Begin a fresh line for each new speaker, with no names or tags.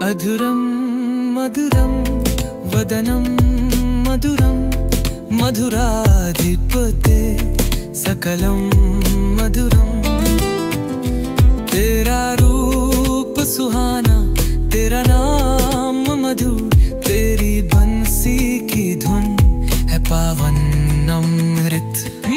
मधुरम मधुरम वदनम मधुरम मधुराधिपते सकलम मधुरम। तेरा रूप सुहाना, तेरा नाम मधुर, तेरी बंसी की धुन है पावन अमृत।